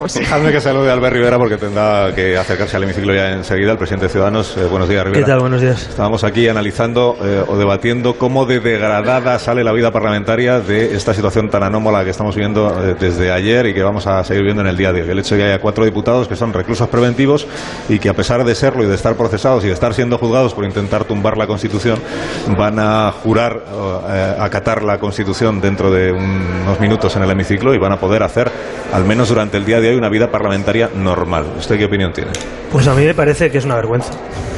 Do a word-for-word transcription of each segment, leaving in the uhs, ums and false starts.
Dejadme que salude a Albert Rivera porque tendrá que acercarse al hemiciclo ya enseguida, el presidente de Ciudadanos. Eh, buenos días, Rivera. ¿Qué tal? Buenos días. Estábamos aquí analizando eh, o debatiendo cómo de degradada sale la vida parlamentaria de esta situación tan anómala que estamos viendo eh, desde ayer y que vamos a seguir viendo en el día de hoy. El hecho de que haya cuatro diputados que son reclusos preventivos y que, a pesar de serlo y de estar procesados y de estar siendo juzgados por intentar tumbar la Constitución, van a jurar eh, acatar la Constitución dentro de unos minutos en el hemiciclo y van a poder hacer, al menos durante el día de hoy, una vida parlamentaria normal. ¿Usted qué opinión tiene? Pues a mí me parece que es una vergüenza.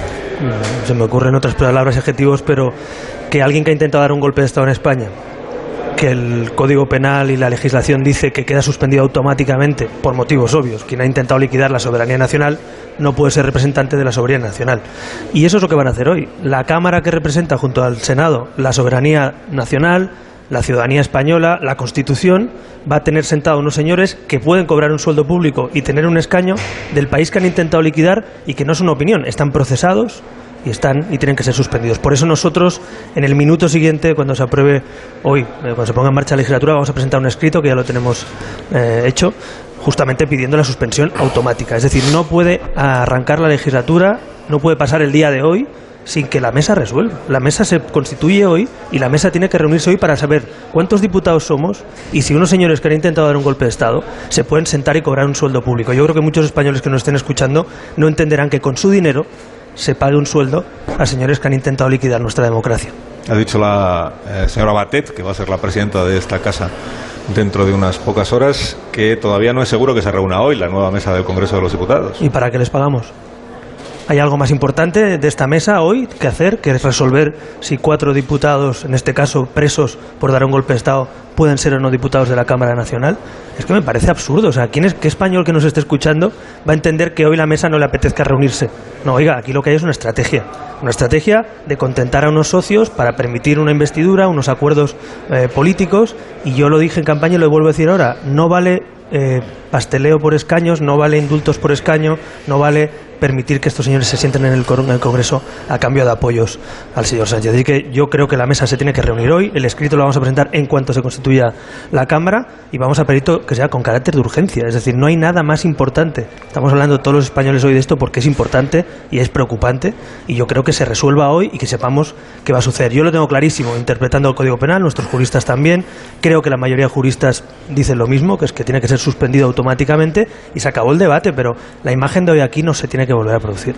Se me ocurren otras palabras y adjetivos, pero que alguien que ha intentado dar un golpe de Estado en España, que el Código Penal y la legislación dice que queda suspendido automáticamente por motivos obvios, quien ha intentado liquidar la soberanía nacional no puede ser representante de la soberanía nacional. Y eso es lo que van a hacer hoy. La Cámara que representa junto al Senado la soberanía nacional, la ciudadanía española, la Constitución, va a tener sentados unos señores que pueden cobrar un sueldo público y tener un escaño del país que han intentado liquidar y que no es una opinión, están procesados y están y tienen que ser suspendidos. Por eso nosotros, en el minuto siguiente, cuando se apruebe hoy, cuando se ponga en marcha la legislatura, vamos a presentar un escrito que ya lo tenemos eh, hecho, justamente pidiendo la suspensión automática. Es decir, no puede arrancar la legislatura, no puede pasar el día de hoy sin que la mesa resuelva. La mesa se constituye hoy y la mesa tiene que reunirse hoy para saber cuántos diputados somos y si unos señores que han intentado dar un golpe de Estado se pueden sentar y cobrar un sueldo público. Yo creo que muchos españoles que nos estén escuchando no entenderán que con su dinero se pague un sueldo a señores que han intentado liquidar nuestra democracia. Ha dicho la eh, señora Batet, que va a ser la presidenta de esta casa dentro de unas pocas horas, que todavía no es seguro que se reúna hoy la nueva mesa del Congreso de los Diputados. ¿Y para qué les pagamos? ¿Hay algo más importante de esta mesa hoy que hacer, que es resolver si cuatro diputados, en este caso presos por dar un golpe de Estado, pueden ser o no diputados de la Cámara Nacional? Es que me parece absurdo. O sea, ¿quién es, qué español que nos esté escuchando va a entender que hoy la mesa no le apetezca reunirse? No, oiga, aquí lo que hay es una estrategia. Una estrategia de contentar a unos socios para permitir una investidura, unos acuerdos eh, políticos. Y yo lo dije en campaña y lo vuelvo a decir ahora. No vale eh, pasteleo por escaños, no vale indultos por escaño, no vale permitir que estos señores se sienten en el, en el Congreso a cambio de apoyos al señor Sánchez. Así que yo creo que la mesa se tiene que reunir hoy. El escrito lo vamos a presentar en cuanto se constituya la Cámara y vamos a pedir que sea con carácter de urgencia. Es decir, no hay nada más importante. Estamos hablando todos los españoles hoy de esto porque es importante y es preocupante y yo creo que se resuelva hoy y que sepamos qué va a suceder. Yo lo tengo clarísimo, interpretando el Código Penal, nuestros juristas también. Creo que la mayoría de juristas dicen lo mismo, que es que tiene que ser suspendido automáticamente y se acabó el debate, pero la imagen de hoy aquí no se tiene que volver a producir.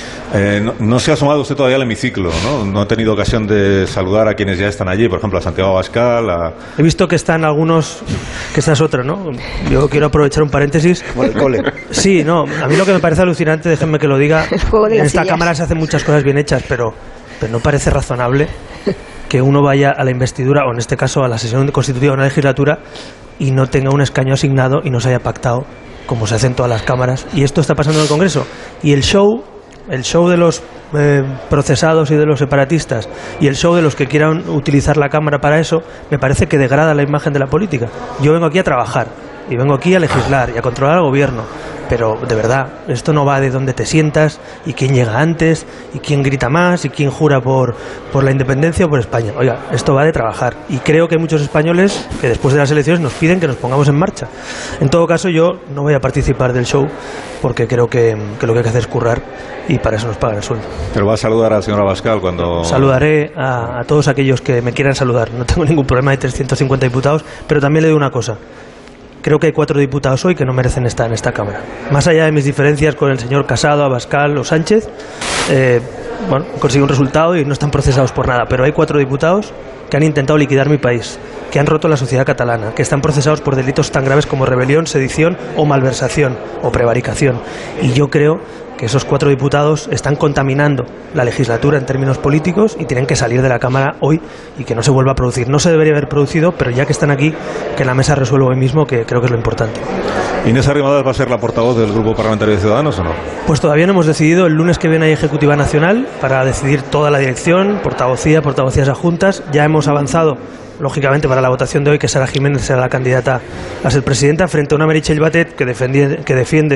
Eh, no, no se ha asomado usted todavía al hemiciclo, ¿no? No ha tenido ocasión de saludar a quienes ya están allí, por ejemplo a Santiago Abascal. A... He visto que están algunos, que esta es otra, ¿no? Yo quiero aprovechar un paréntesis. Bueno, el cole. Sí, no, a mí lo que me parece alucinante, déjenme que lo diga, en esta Cámara se hacen muchas cosas bien hechas, pero, pero no parece razonable que uno vaya a la investidura, o en este caso a la sesión constitutiva de una legislatura, y no tenga un escaño asignado y no se haya pactado como se hace en todas las cámaras, y esto está pasando en el Congreso. Y el show, el show de los eh, procesados y de los separatistas, y el show de los que quieran utilizar la Cámara para eso, me parece que degrada la imagen de la política. Yo vengo aquí a trabajar, y vengo aquí a legislar, y a controlar al gobierno, pero de verdad, esto no va de dónde te sientas, y quién llega antes, y quién grita más, y quién jura por, por la independencia o por España. Oiga, esto va de trabajar, y creo que hay muchos españoles que después de las elecciones nos piden que nos pongamos en marcha. En todo caso, yo no voy a participar del show, porque creo que, que lo que hay que hacer es currar, y para eso nos pagan el sueldo. Pero va a saludar al señor Abascal cuando... Saludaré a, a todos aquellos que me quieran saludar. No tengo ningún problema, hay trescientos cincuenta diputados, pero también le digo una cosa. Creo que hay cuatro diputados hoy que no merecen estar en esta Cámara. Más allá de mis diferencias con el señor Casado, Abascal o Sánchez, eh, bueno, he conseguido un resultado y no están procesados por nada, pero hay cuatro diputados que han intentado liquidar mi país, que han roto la sociedad catalana, que están procesados por delitos tan graves como rebelión, sedición o malversación o prevaricación. Y yo creo que esos cuatro diputados están contaminando la legislatura en términos políticos y tienen que salir de la Cámara hoy y que no se vuelva a producir. No se debería haber producido, pero ya que están aquí, que la mesa resuelva hoy mismo, que creo que es lo importante. ¿Inés Arrimadas va a ser la portavoz del Grupo Parlamentario de Ciudadanos o no? Pues todavía no hemos decidido. El lunes que viene hay Ejecutiva Nacional para decidir toda la dirección, portavocía, portavocías adjuntas. Ya hemos avanzado, lógicamente, para la votación de hoy, que Sara Jiménez será la candidata a ser presidenta, frente a una Meritxell Batet que, que defiende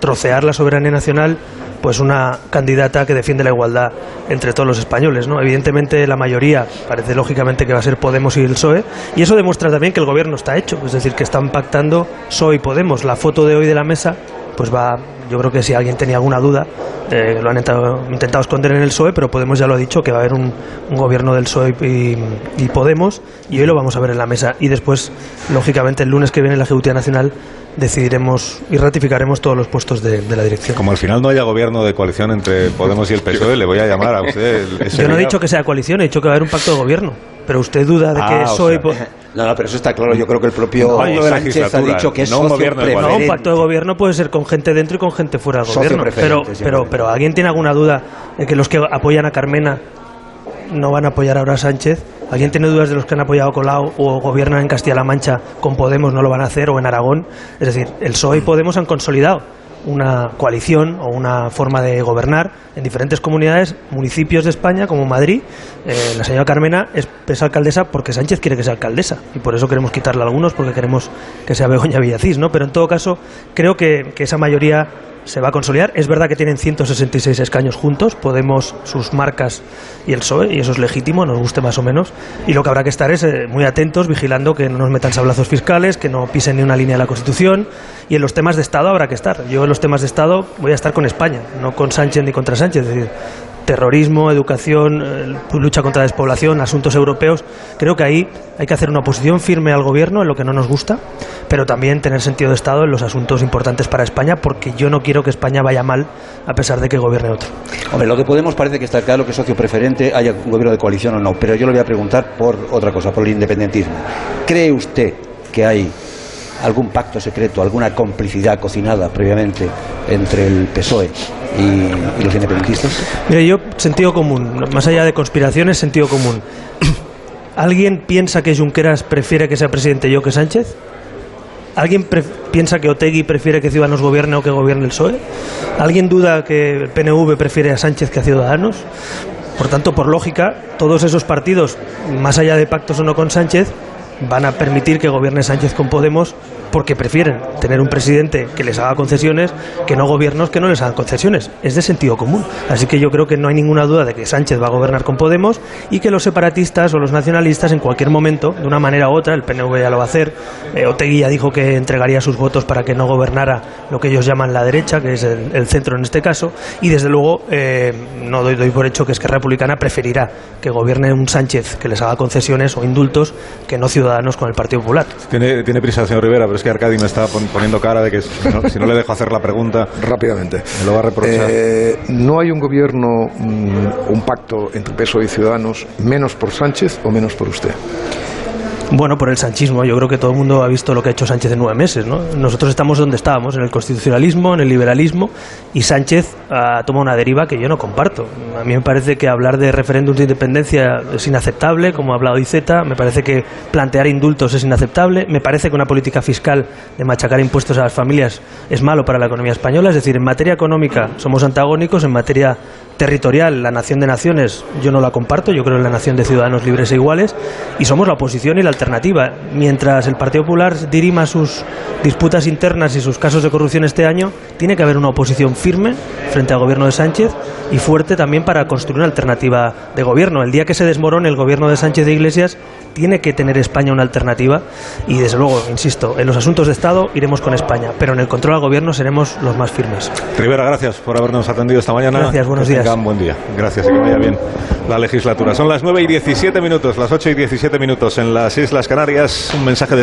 trocear la soberanía nacional, pues una candidata que defiende la igualdad entre todos los españoles, ¿no? Evidentemente la mayoría parece lógicamente que va a ser Podemos y el P S O E, y eso demuestra también que el gobierno está hecho, es decir, que están pactando P S O E y Podemos. La foto de hoy de la mesa, pues va, yo creo que si alguien tenía alguna duda, eh, lo han intentado, intentado esconder en el P S O E, pero Podemos ya lo ha dicho, que va a haber un, un gobierno del P S O E y, y Podemos, y hoy lo vamos a ver en la mesa, y después, lógicamente, el lunes que viene en la Ejecutiva Nacional decidiremos y ratificaremos todos los puestos de, de la dirección. Como al final no haya gobierno de coalición entre Podemos y el P S O E, le voy a llamar a usted. Yo no he dicho que sea coalición, he dicho que va a haber un pacto de gobierno. Pero usted duda de que ah, P S O E... O sea, no, no, pero eso está claro. Yo creo que el propio no, Sánchez ha dicho que es no un socio gobierno de No, un pacto de gobierno puede ser con gente dentro y con gente fuera del socio gobierno. Pero, pero, pero ¿alguien tiene alguna duda de que los que apoyan a Carmena no van a apoyar ahora a Sánchez? ¿Alguien tiene dudas de los que han apoyado a Colau o gobiernan en Castilla-La Mancha con Podemos no lo van a hacer, o en Aragón? Es decir, el P S O E y Podemos han consolidado una coalición o una forma de gobernar en diferentes comunidades, municipios de España como Madrid. Eh, la señora Carmena es, es alcaldesa porque Sánchez quiere que sea alcaldesa, y por eso queremos quitarle a algunos, porque queremos que sea Begoña Villacís, ¿no? Pero en todo caso creo que, que esa mayoría se va a consolidar. Es verdad que tienen ciento sesenta y seis escaños juntos, Podemos, sus marcas y el P S O E, y eso es legítimo, nos guste más o menos, y lo que habrá que estar es eh, muy atentos, vigilando que no nos metan sablazos fiscales, que no pisen ni una línea de la Constitución, y en los temas de Estado habrá que estar. Yo en los temas de Estado voy a estar con España, no con Sánchez ni contra Sánchez, es decir, terrorismo, educación, eh, lucha contra la despoblación, asuntos europeos. Creo que ahí hay que hacer una oposición firme al gobierno en lo que no nos gusta, pero también tener sentido de Estado en los asuntos importantes para España, porque yo no quiero que España vaya mal a pesar de que gobierne otro. Hombre, lo que Podemos parece que está claro que es socio preferente, haya un gobierno de coalición o no, pero yo le voy a preguntar por otra cosa, por el independentismo. ¿Cree usted que hay algún pacto secreto, alguna complicidad cocinada previamente entre el P S O E y, y los independentistas? Mire, yo, sentido común, más allá de conspiraciones, sentido común. ¿Alguien piensa que Junqueras prefiere que sea presidente yo que Sánchez? ¿Alguien piensa que Otegi prefiere que Ciudadanos gobierne o que gobierne el P S O E? ¿Alguien duda que el P N V prefiere a Sánchez que a Ciudadanos? Por tanto, por lógica, todos esos partidos, más allá de pactos o no con Sánchez, van a permitir que gobierne Sánchez con Podemos, porque prefieren tener un presidente que les haga concesiones que no gobiernos que no les hagan concesiones. Es de sentido común. Así que yo creo que no hay ninguna duda de que Sánchez va a gobernar con Podemos, y que los separatistas o los nacionalistas en cualquier momento, de una manera u otra, el P N V ya lo va a hacer, eh, Otegi ya dijo que entregaría sus votos para que no gobernara lo que ellos llaman la derecha, que es el, el centro en este caso, y desde luego eh, no doy, doy por hecho que Esquerra Republicana preferirá que gobierne un Sánchez que les haga concesiones o indultos que no Ciudadanos con el Partido Popular. Tiene, tiene prisa, señor Rivera, pero es que Arcadi me está poniendo cara de que si no, si no le dejo hacer la pregunta rápidamente me lo va a reprochar. Eh, no hay un gobierno, un pacto entre P S O E y Ciudadanos, menos por Sánchez o menos por usted. Bueno, por el sanchismo. Yo creo que todo el mundo ha visto lo que ha hecho Sánchez en nueve meses, ¿no? Nosotros estamos donde estábamos, en el constitucionalismo, en el liberalismo, y Sánchez ha tomado una deriva que yo no comparto. A mí me parece que hablar de referéndum de independencia es inaceptable, como ha hablado Iceta. Me parece que plantear indultos es inaceptable. Me parece que una política fiscal de machacar impuestos a las familias es malo para la economía española. Es decir, en materia económica somos antagónicos, en materia territorial, la nación de naciones, yo no la comparto. Yo creo en la nación de ciudadanos libres e iguales, y somos la oposición y la alternativa. Mientras el Partido Popular dirima sus disputas internas y sus casos de corrupción este año, tiene que haber una oposición firme frente al gobierno de Sánchez, y fuerte también para construir una alternativa de gobierno. El día que se desmorone el gobierno de Sánchez de Iglesias, tiene que tener España una alternativa, y desde luego, insisto, en los asuntos de Estado iremos con España, pero en el control al gobierno seremos los más firmes. Rivera, gracias por habernos atendido esta mañana. Gracias, buenos días. Tengan buen día. Gracias, y que vaya bien la legislatura. Son las nueve y diecisiete minutos, las ocho y diecisiete minutos en las Islas Canarias. Un mensaje de